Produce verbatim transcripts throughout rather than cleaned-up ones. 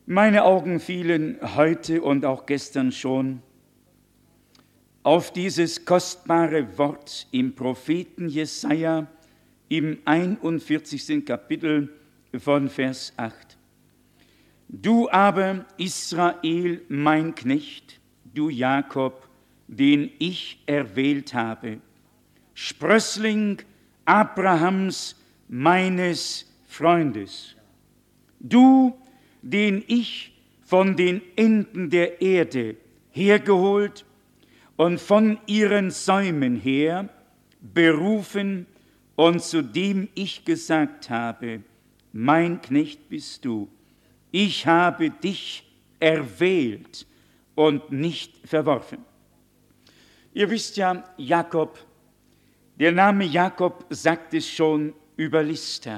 Meine Augen fielen heute und auch gestern schon auf dieses kostbare Wort im Propheten Jesaja im einundvierzigsten Kapitel von Vers acht. Du aber, Israel, mein Knecht, du Jakob, den ich erwählt habe, Sprössling Abrahams, meines Freundes, du, den ich von den Enden der Erde hergeholt und von ihren Säumen her berufen und zu dem ich gesagt habe, mein Knecht bist du, ich habe dich erwählt und nicht verworfen. Ihr wisst ja, Jakob, der Name Jakob sagt es schon über Lista.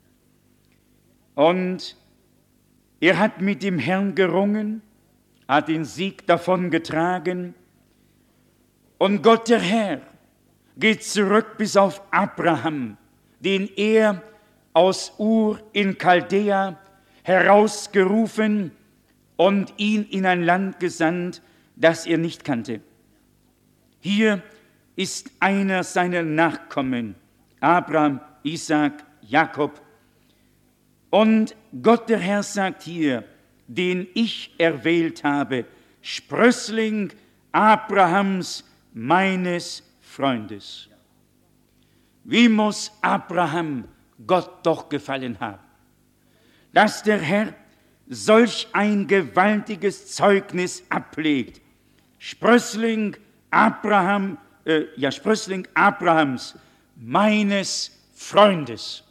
Und er hat mit dem Herrn gerungen, hat den Sieg davongetragen. Und Gott, der Herr, geht zurück bis auf Abraham, den er aus Ur in Chaldea herausgerufen und ihn in ein Land gesandt, das er nicht kannte. Hier ist einer seiner Nachkommen, Abraham, Isaak, Jakob. Und Gott, der Herr, sagt hier, den ich erwählt habe, Sprössling Abrahams, meines Freundes. Wie muss Abraham Gott doch gefallen haben, dass der Herr solch ein gewaltiges Zeugnis ablegt. Sprössling Abraham, äh, ja, Sprössling Abrahams, meines Freundes.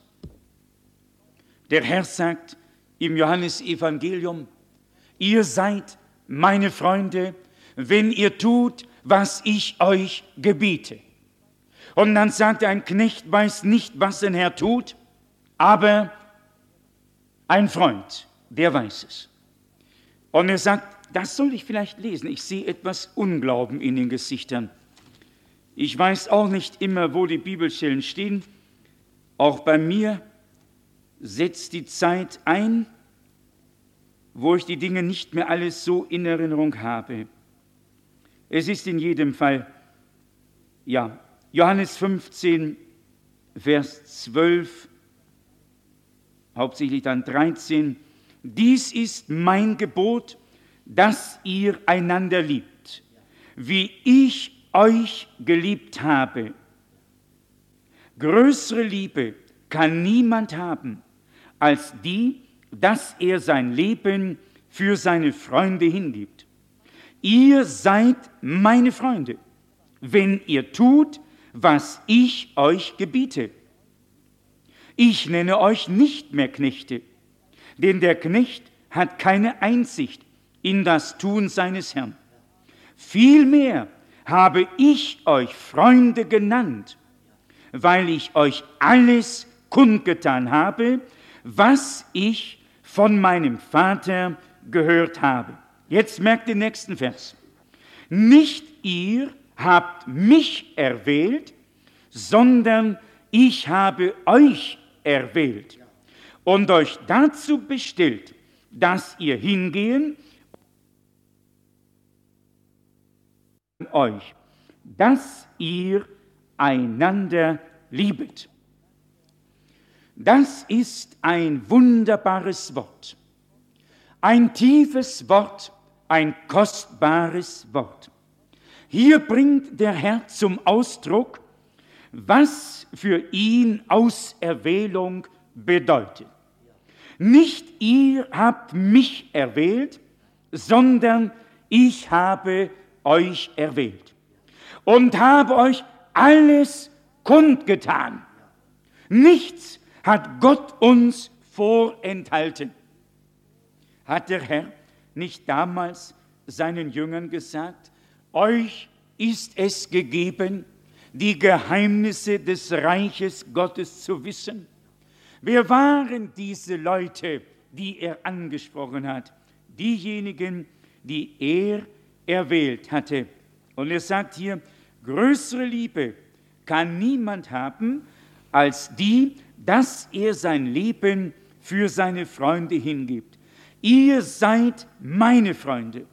Der Herr sagt im Johannesevangelium, ihr seid meine Freunde, wenn ihr tut, was ich euch gebiete. Und dann sagt er, ein Knecht weiß nicht, was sein Herr tut, aber ein Freund, der weiß es. Und er sagt, das soll ich vielleicht lesen. Ich sehe etwas Unglauben in den Gesichtern. Ich weiß auch nicht immer, wo die Bibelstellen stehen. Auch bei mir setzt die Zeit ein, wo ich die Dinge nicht mehr alles so in Erinnerung habe. Es ist in jedem Fall, ja, Johannes fünfzehn, Vers zwölf, hauptsächlich dann dreizehn. Dies ist mein Gebot, dass ihr einander liebt, wie ich euch geliebt habe. Größere Liebe kann niemand haben, als die, dass er sein Leben für seine Freunde hingibt. Ihr seid meine Freunde, wenn ihr tut, was ich euch gebiete. Ich nenne euch nicht mehr Knechte, denn der Knecht hat keine Einsicht in das Tun seines Herrn. Vielmehr habe ich euch Freunde genannt, weil ich euch alles kundgetan habe, was ich von meinem Vater gehört habe. Jetzt merkt den nächsten Vers. Nicht ihr habt mich erwählt, sondern ich habe euch erwählt und euch dazu bestellt, dass ihr hingehen euch, dass ihr einander liebet. Das ist ein wunderbares Wort, ein tiefes Wort, ein kostbares Wort. Hier bringt der Herr zum Ausdruck, was für ihn Auserwählung bedeutet. Nicht ihr habt mich erwählt, sondern ich habe euch erwählt und habe euch alles kundgetan. Nichts hat Gott uns vorenthalten. Hat der Herr nicht damals seinen Jüngern gesagt, euch ist es gegeben, die Geheimnisse des Reiches Gottes zu wissen? Wer waren diese Leute, die er angesprochen hat? Diejenigen, die er erwählt hatte. Und er sagt hier, größere Liebe kann niemand haben, als die, dass er sein Leben für seine Freunde hingibt. ihr seid meine Freunde.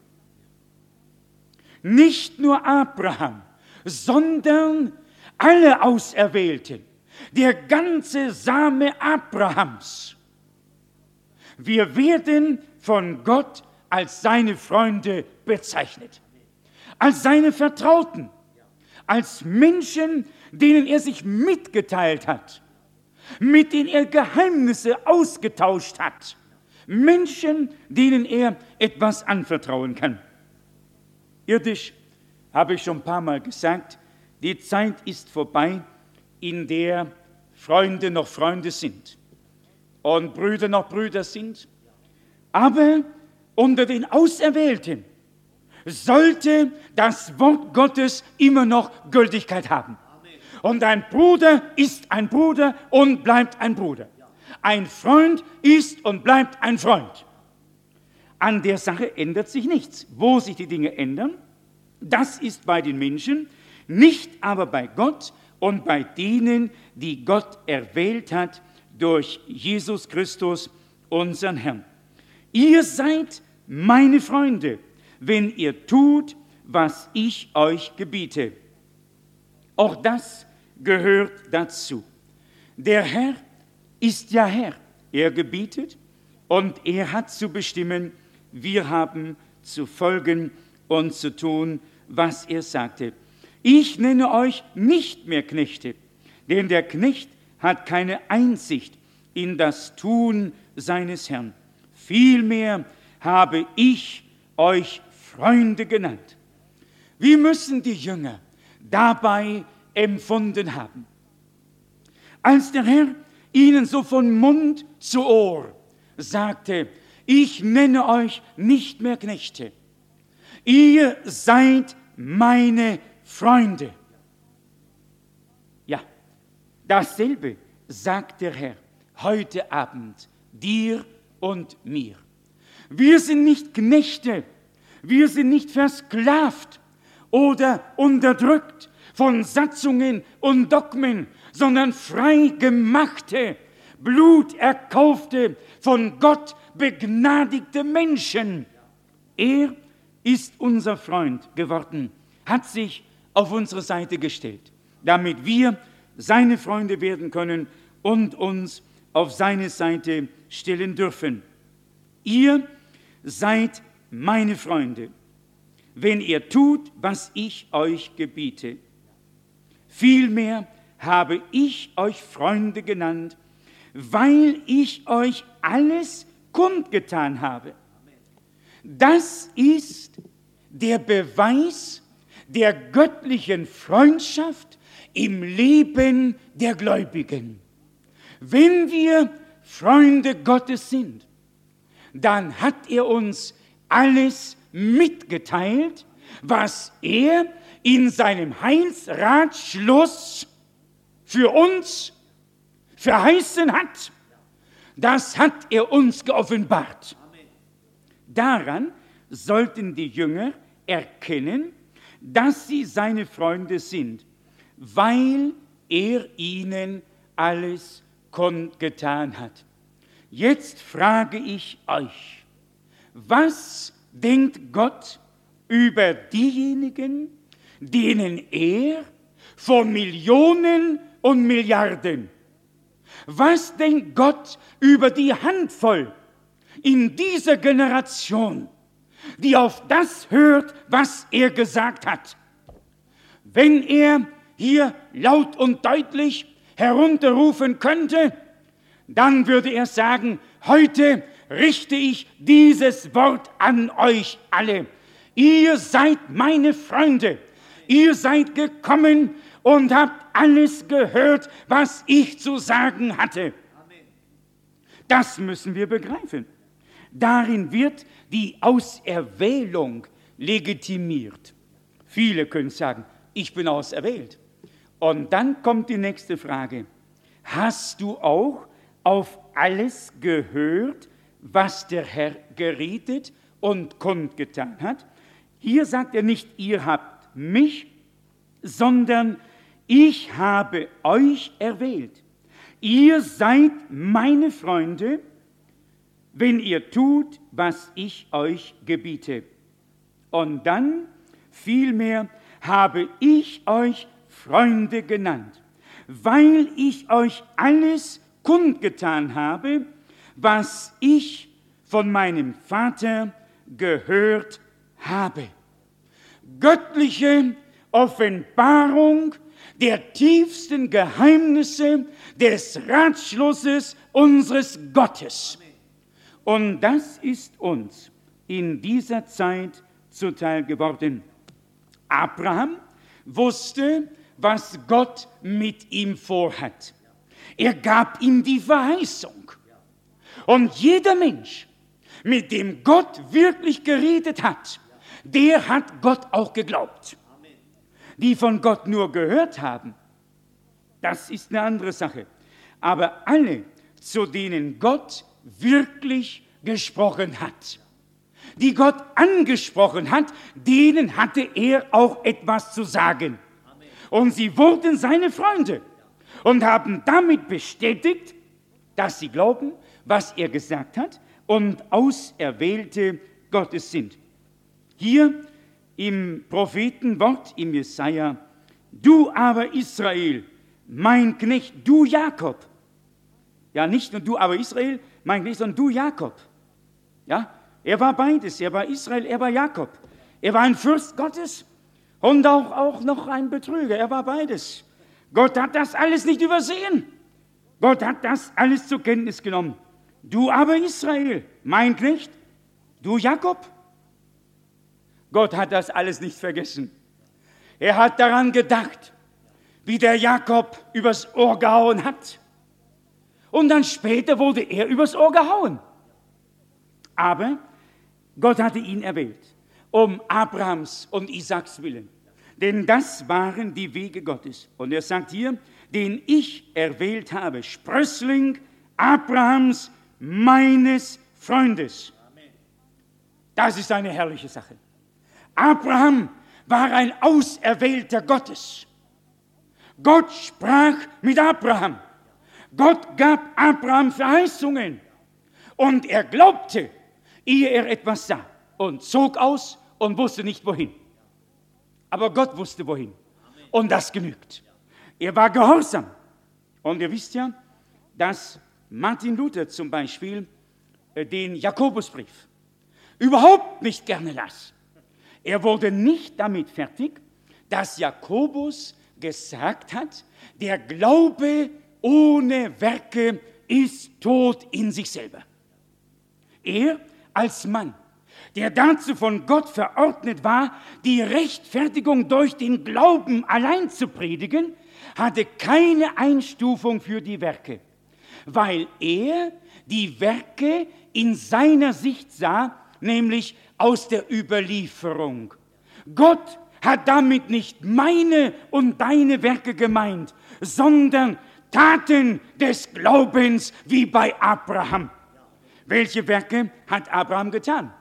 Nicht nur Abraham, sondern alle Auserwählten, der ganze Same Abrahams. Wir werden von Gott als seine Freunde bezeichnet, als seine Vertrauten, als Menschen, denen er sich mitgeteilt hat, mit denen er Geheimnisse ausgetauscht hat, Menschen, denen er etwas anvertrauen kann. Irdisch habe ich schon ein paar Mal gesagt, die Zeit ist vorbei, in der Freunde noch Freunde sind und Brüder noch Brüder sind. Aber unter den Auserwählten sollte das Wort Gottes immer noch Gültigkeit haben. Und ein Bruder ist ein Bruder und bleibt ein Bruder. Ein Freund ist und bleibt ein Freund. An der Sache ändert sich nichts. Wo sich die Dinge ändern, das ist bei den Menschen, nicht aber bei Gott und bei denen, die Gott erwählt hat durch Jesus Christus, unseren Herrn. Ihr seid meine Freunde, wenn ihr tut, was ich euch gebiete. Auch das gehört dazu. Der Herr ist ja Herr. Er gebietet und er hat zu bestimmen. Wir haben zu folgen und zu tun, was er sagte. Ich nenne euch nicht mehr Knechte, denn der Knecht hat keine Einsicht in das Tun seines Herrn. Vielmehr habe ich euch Freunde genannt. Wie müssen die Jünger dabei empfunden haben, als der Herr ihnen so von Mund zu Ohr sagte, ich nenne euch nicht mehr Knechte, ihr seid meine Freunde. Ja, dasselbe sagt der Herr heute Abend dir und mir. Wir sind nicht Knechte, wir sind nicht versklavt oder unterdrückt von Satzungen und Dogmen, sondern frei gemachte, bluterkaufte, von Gott begnadigte Menschen. Er ist unser Freund geworden, hat sich auf unsere Seite gestellt, damit wir seine Freunde werden können und uns auf seine Seite stellen dürfen. Ihr seid meine Freunde, wenn ihr tut, was ich euch gebiete. Vielmehr habe ich euch Freunde genannt, weil ich euch alles kundgetan habe. Das ist der Beweis der göttlichen Freundschaft im Leben der Gläubigen. Wenn wir Freunde Gottes sind, dann hat er uns alles mitgeteilt, was er in seinem Heilsratschluss für uns verheißen hat. Das hat er uns geoffenbart. Daran sollten die Jünger erkennen, dass sie seine Freunde sind, weil er ihnen alles kundgetan hat. Jetzt frage ich euch, was denkt Gott über diejenigen, denen er von Millionen und Milliarden, was denkt Gott über die Handvoll in dieser Generation, die auf das hört, was er gesagt hat? Wenn er hier laut und deutlich herunterrufen könnte, dann würde er sagen, heute richte ich dieses Wort an euch alle. Ihr seid meine Freunde. Ihr seid gekommen und habt alles gehört, was ich zu sagen hatte. Das müssen wir begreifen. Darin wird die Auserwählung legitimiert. Viele können sagen, ich bin auserwählt. Und dann kommt die nächste Frage. Hast du auch auf alles gehört, was der Herr geredet und kundgetan hat? Hier sagt er nicht, ihr habt mich, sondern ich habe euch erwählt. Ihr seid meine Freunde, wenn ihr tut, was ich euch gebiete. Und dann vielmehr habe ich euch Freunde genannt, weil ich euch alles kundgetan habe, was ich von meinem Vater gehört habe. Göttliche Offenbarung der tiefsten Geheimnisse des Ratschlusses unseres Gottes. Und das ist uns in dieser Zeit zuteil geworden. Abraham wusste, was Gott mit ihm vorhat. Er gab ihm die Verheißung. Und jeder Mensch, mit dem Gott wirklich geredet hat, der hat Gott auch geglaubt. Die von Gott nur gehört haben, das ist eine andere Sache. Aber alle, zu denen Gott wirklich gesprochen hat, die Gott angesprochen hat, denen hatte er auch etwas zu sagen. Und sie wurden seine Freunde und haben damit bestätigt, dass sie glauben, was er gesagt hat und Auserwählte Gottes sind. Hier im Prophetenwort, im Jesaja: Du aber Israel, mein Knecht, du Jakob. Ja, nicht nur du aber Israel, mein Knecht, sondern du Jakob. Ja, er war beides, er war Israel, er war Jakob. Er war ein Fürst Gottes und auch, auch noch ein Betrüger, er war beides. Gott hat das alles nicht übersehen. Gott hat das alles zur Kenntnis genommen. Du aber Israel, mein Knecht, du Jakob. Gott hat das alles nicht vergessen. Er hat daran gedacht, wie der Jakob übers Ohr gehauen hat. Und dann später wurde er übers Ohr gehauen. Aber Gott hatte ihn erwählt, um Abrahams und Isaaks willen. Denn das waren die Wege Gottes. Und er sagt hier, den ich erwählt habe, Sprössling Abrahams, meines Freundes. Das ist eine herrliche Sache. Abraham war ein Auserwählter Gottes. Gott sprach mit Abraham. Gott gab Abraham Verheißungen. Und er glaubte, ehe er etwas sah, und zog aus und wusste nicht wohin. Aber Gott wusste wohin. Und das genügt. Er war gehorsam. Und ihr wisst ja, dass Martin Luther zum Beispiel den Jakobusbrief überhaupt nicht gerne las. Er wurde nicht damit fertig, dass Jakobus gesagt hat, der Glaube ohne Werke ist tot in sich selber. Er als Mann, der dazu von Gott verordnet war, die Rechtfertigung durch den Glauben allein zu predigen, hatte keine Einstufung für die Werke, weil er die Werke in seiner Sicht sah, nämlich aus der Überlieferung. Gott hat damit nicht meine und deine Werke gemeint, sondern Taten des Glaubens wie bei Abraham. Welche Werke hat Abraham getan?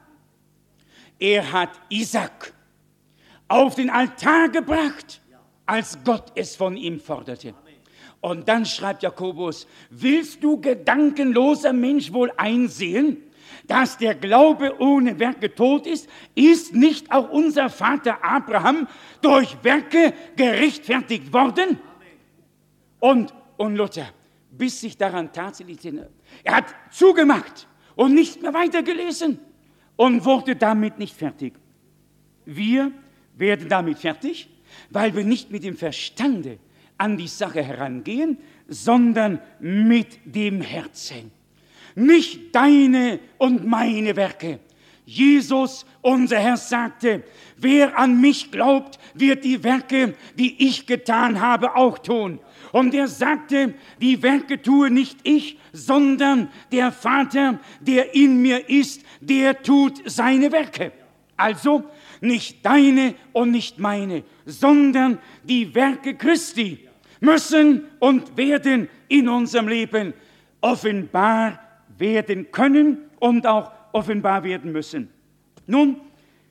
Er hat Isaak auf den Altar gebracht, als Gott es von ihm forderte. Und dann schreibt Jakobus, willst du gedankenloser Mensch wohl einsehen, dass der Glaube ohne Werke tot ist? Ist nicht auch unser Vater Abraham durch Werke gerechtfertigt worden? Und, und Luther biss sich daran tatsächlich, er hat zugemacht und nicht mehr weitergelesen und wurde damit nicht fertig. Wir werden damit fertig, weil wir nicht mit dem Verstande an die Sache herangehen, sondern mit dem Herzen. Nicht deine und meine Werke. Jesus, unser Herr, sagte, wer an mich glaubt, wird die Werke, die ich getan habe, auch tun. Und er sagte, die Werke tue nicht ich, sondern der Vater, der in mir ist, der tut seine Werke. Also nicht deine und nicht meine, sondern die Werke Christi müssen und werden in unserem Leben offenbar werden können und auch offenbar werden müssen. Nun,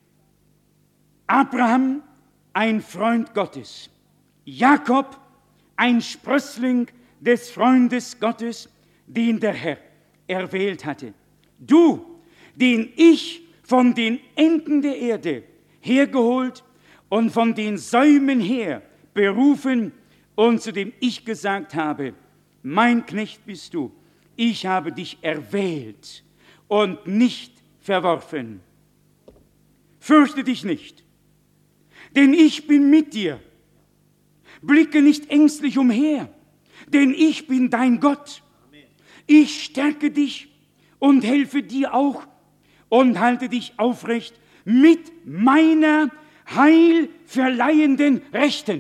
Abraham, ein Freund Gottes, Jakob, ein Sprössling des Freundes Gottes, den der Herr erwählt hatte. Du, den ich von den Enden der Erde hergeholt und von den Säumen her berufen und zu dem ich gesagt habe, mein Knecht bist du, ich habe dich erwählt und nicht verworfen. Fürchte dich nicht, denn ich bin mit dir. Blicke nicht ängstlich umher, denn ich bin dein Gott. Ich stärke dich und helfe dir auch und halte dich aufrecht mit meiner heilverleihenden Rechten.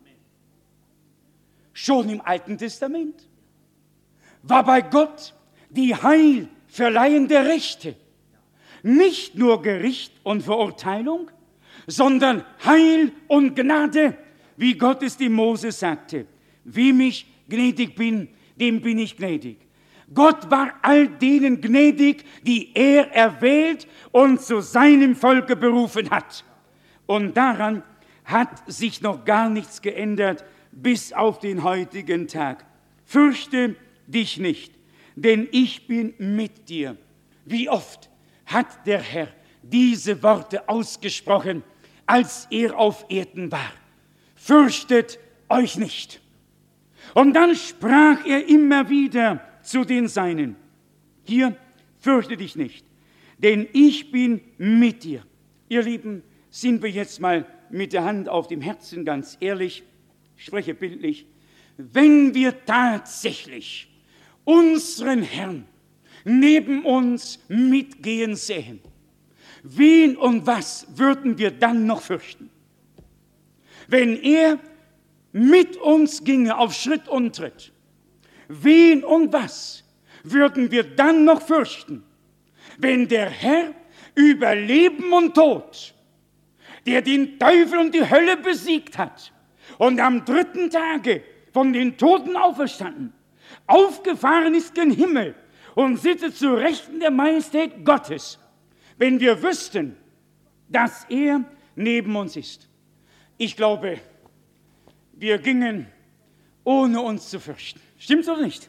Schon im Alten Testament war bei Gott die heilverleihende Rechte. Nicht nur Gericht und Verurteilung, sondern Heil und Gnade, wie Gott es dem Mose sagte. Wem ich gnädig bin, dem bin ich gnädig. Gott war all denen gnädig, die er erwählt und zu seinem Volke berufen hat. Und daran hat sich noch gar nichts geändert bis auf den heutigen Tag. Fürchte dich nicht, denn ich bin mit dir. Wie oft hat der Herr diese Worte ausgesprochen, als er auf Erden war. Fürchtet euch nicht. Und dann sprach er immer wieder zu den Seinen. Hier, fürchte dich nicht, denn ich bin mit dir. Ihr Lieben, sind wir jetzt mal mit der Hand auf dem Herzen ganz ehrlich, ich spreche bildlich, wenn wir tatsächlich unseren Herrn neben uns mitgehen sehen, wen und was würden wir dann noch fürchten? Wenn er mit uns ginge auf Schritt und Tritt, wen und was würden wir dann noch fürchten? Wenn der Herr über Leben und Tod, der den Teufel und die Hölle besiegt hat und am dritten Tage von den Toten auferstanden, aufgefahren ist gen Himmel und sitzt zu Rechten der Majestät Gottes, wenn wir wüssten, dass er neben uns ist. Ich glaube, wir gingen ohne uns zu fürchten. Stimmt's oder nicht?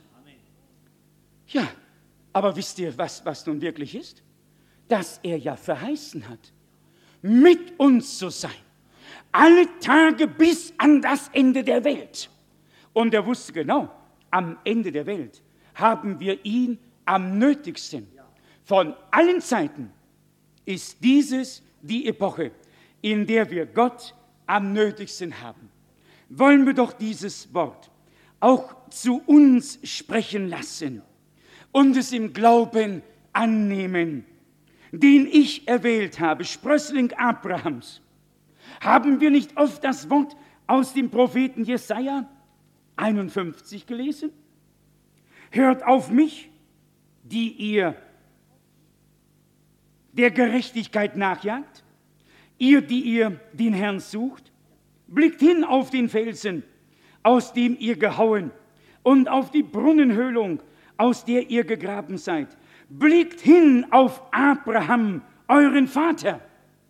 Ja, aber wisst ihr, was, was nun wirklich ist? Dass er ja verheißen hat, mit uns zu sein, alle Tage bis an das Ende der Welt. Und er wusste genau, am Ende der Welt haben wir ihn am nötigsten. Von allen Zeiten ist dieses die Epoche, in der wir Gott am nötigsten haben. Wollen wir doch dieses Wort auch zu uns sprechen lassen und es im Glauben annehmen, den ich erwählt habe, Sprössling Abrahams. Haben wir nicht oft das Wort aus dem Propheten Jesaja einundfünfzig gelesen? Hört auf mich, die ihr der Gerechtigkeit nachjagt, ihr, die ihr den Herrn sucht, blickt hin auf den Felsen, aus dem ihr gehauen, und auf die Brunnenhöhlung, aus der ihr gegraben seid. Blickt hin auf Abraham, euren Vater.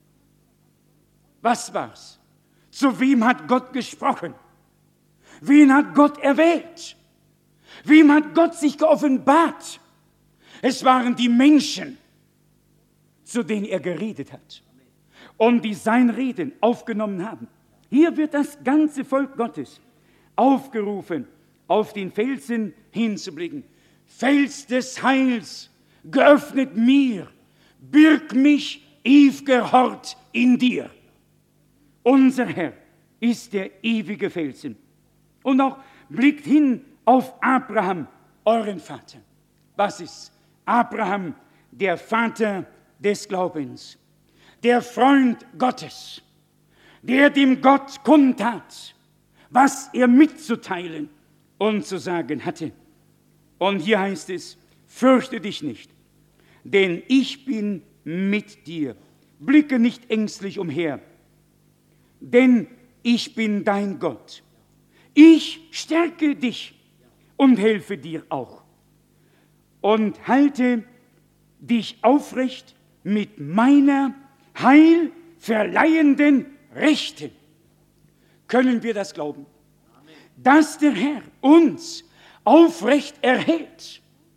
Was war's? Zu wem hat Gott gesprochen? Wen hat Gott erwählt? Wem hat Gott sich geoffenbart? Es waren die Menschen, zu denen er geredet hat und die sein Reden aufgenommen haben. Hier wird das ganze Volk Gottes aufgerufen, auf den Felsen hinzublicken. Fels des Heils, geöffnet mir, birg mich ewiger Hort in dir. Unser Herr ist der ewige Felsen. Und auch blickt hin auf Abraham, euren Vater. Was ist Abraham? Der Vater des Glaubens, der Freund Gottes, der dem Gott kundtat, was er mitzuteilen und zu sagen hatte. Und hier heißt es, fürchte dich nicht, denn ich bin mit dir. Blicke nicht ängstlich umher, denn ich bin dein Gott. Ich stärke dich und helfe dir auch. Und halte dich aufrecht mit meiner heilverleihenden Rechte. Können wir das glauben? Dass der Herr uns aufrecht erhält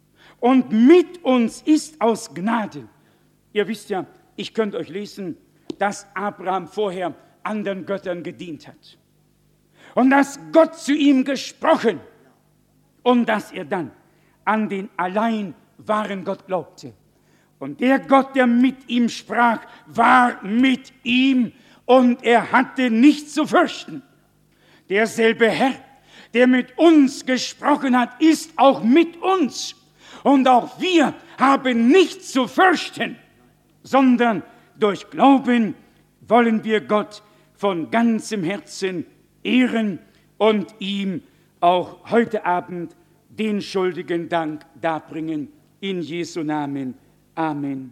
und mit uns ist aus Gnade. Ihr wisst ja, ich könnte euch lesen, dass Abraham vorher anderen Göttern gedient hat. Und dass Gott zu ihm gesprochen und dass er dann an den allein wahren Gott glaubte. Und der Gott, der mit ihm sprach, war mit ihm und er hatte nichts zu fürchten. Derselbe Herr, der mit uns gesprochen hat, ist auch mit uns. Und auch wir haben nichts zu fürchten, sondern durch Glauben wollen wir Gott von ganzem Herzen ehren und ihm auch heute Abend den schuldigen Dank darbringen. In Jesu Namen. Amen.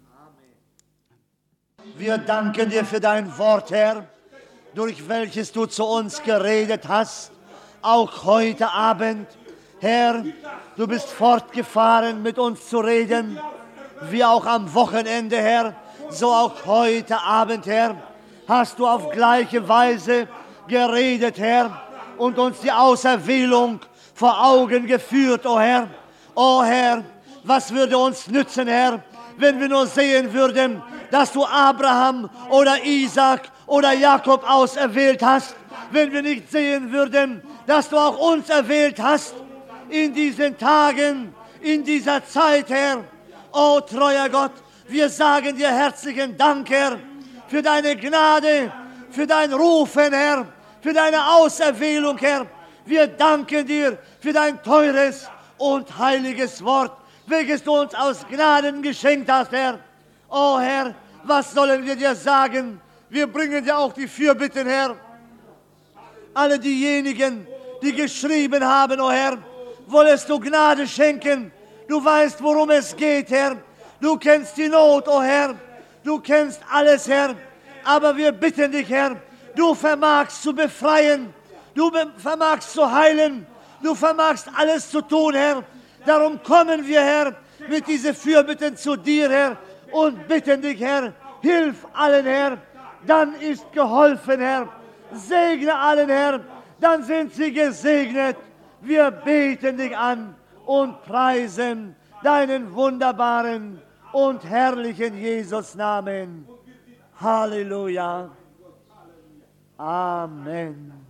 Wir danken dir für dein Wort, Herr, durch welches du zu uns geredet hast, auch heute Abend. Herr, du bist fortgefahren, mit uns zu reden, wie auch am Wochenende, Herr, so auch heute Abend, Herr, hast du auf gleiche Weise geredet, Herr, und uns die Auserwählung vor Augen geführt, o Herr. O Herr, was würde uns nützen, Herr, wenn wir nur sehen würden, dass du Abraham oder Isaac oder Jakob auserwählt hast, wenn wir nicht sehen würden, dass du auch uns erwählt hast in diesen Tagen, in dieser Zeit, Herr. O treuer Gott, wir sagen dir herzlichen Dank, Herr, für deine Gnade, für dein Rufen, Herr, für deine Auserwählung, Herr. Wir danken dir für dein teures und heiliges Wort, welches du uns aus Gnaden geschenkt hast, Herr. O Herr, was sollen wir dir sagen? Wir bringen dir auch die Fürbitten, Herr. Alle diejenigen, die geschrieben haben, o Herr, wollest du Gnade schenken. Du weißt, worum es geht, Herr. Du kennst die Not, o Herr. Du kennst alles, Herr. Aber wir bitten dich, Herr, du vermagst zu befreien. Du vermagst zu heilen. Du vermagst alles zu tun, Herr. Darum kommen wir, Herr, mit diesen Fürbitten zu dir, Herr, und bitten dich, Herr, hilf allen, Herr. Dann ist geholfen, Herr. Segne allen, Herr. Dann sind sie gesegnet. Wir beten dich an und preisen deinen wunderbaren und herrlichen Jesus-Namen. Halleluja. Amen.